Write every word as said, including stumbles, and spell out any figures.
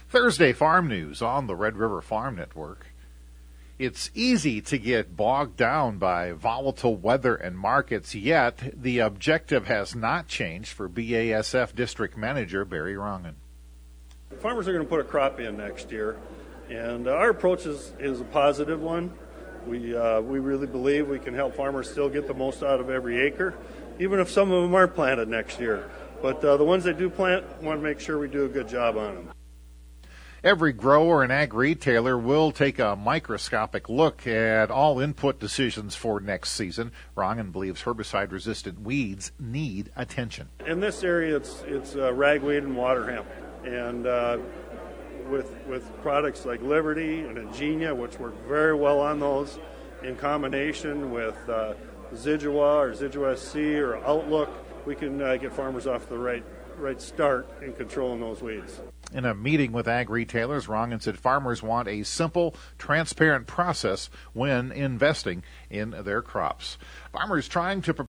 Thursday Farm News on the Red River Farm Network. It's easy to get bogged down by volatile weather and markets, yet the objective has not changed for B A S F District Manager Barry Rongen. Farmers are going to put a crop in next year, and uh, our approach is, is a positive one. We uh, we really believe we can help farmers still get the most out of every acre, even if some of them aren't planted next year. But uh, the ones that do plant, want to make sure we do a good job on them. Every grower and ag retailer will take a microscopic look at all input decisions for next season. Rongen believes herbicide-resistant weeds need attention. In this area, it's it's uh, ragweed and water hemp, and uh, with with products like Liberty and Ingenia, which work very well on those, in combination with uh, Zidua or Zidua S C or Outlook, we can uh, get farmers off the right right start in controlling those weeds. In a meeting with ag retailers, Rongen said farmers want a simple, transparent process when investing in their crops. Farmers trying to